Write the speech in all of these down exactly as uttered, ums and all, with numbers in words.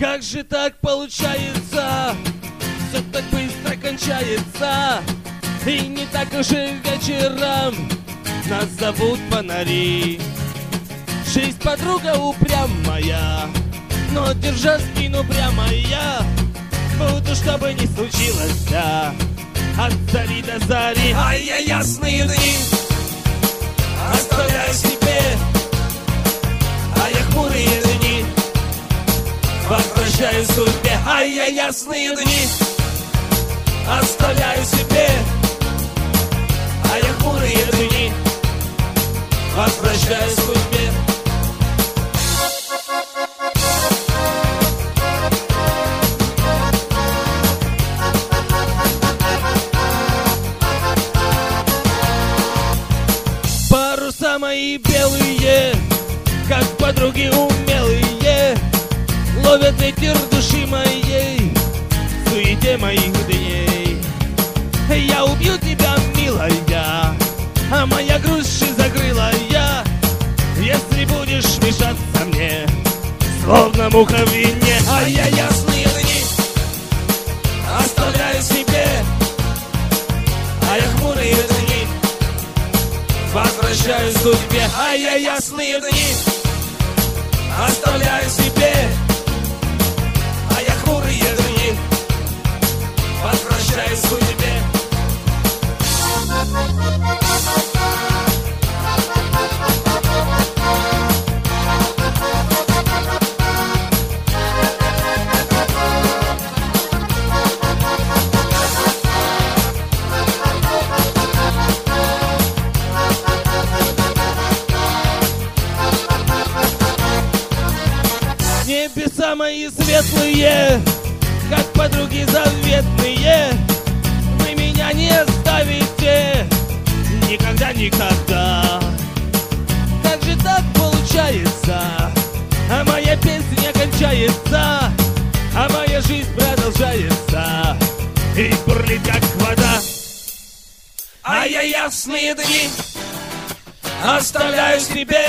Как же так получается? Все так быстро кончается. И не так уж и вечером нас зовут фонари. Жизнь подруга упрямая, но держа спину прямо я буду, что бы ни случилось, да, от зари до зари. А я ясные дни оставляю себе, а я хмурые дни возвращаю судьбе. А я ясные дни оставляю себе, а я хмурые дни возвращаю судьбе. Паруса мои белые, как подруги умелые, ловят ветер души моей в суете моих дней. Я убью тебя, милая, а моя грусть закрыла я, если будешь мешаться мне, словно муха в вине. А я ясные дни оставляю себе, а я хмурые дни возвращаю судьбе. А я ясные дни оставляю себе, а я хмурые дни возвращаю судьбе. Небеса мои светлые, как подруги заветные, вы меня не оставите никогда, никогда. Как же так получается? А моя песня не кончается, а моя жизнь продолжается и бурлит, как вода. А я ясные дни оставляю себе,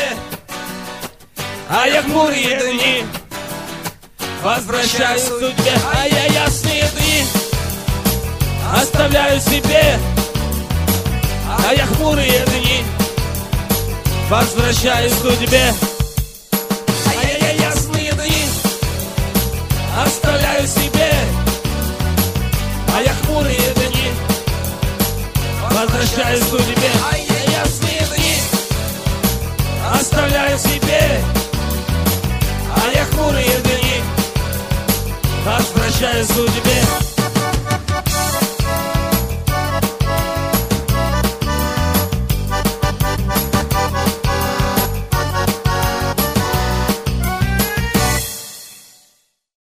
а я хмурые дни возвращаю судьбе. А я ясные дни оставляю себе, а я хмурые дни возвращаю судьбе. А я ясные дни оставляю себе, а я хмурые дни возвращаю судьбе. А я ясные дни оставляю себе, а я хмурые дни возвращаю судьбе.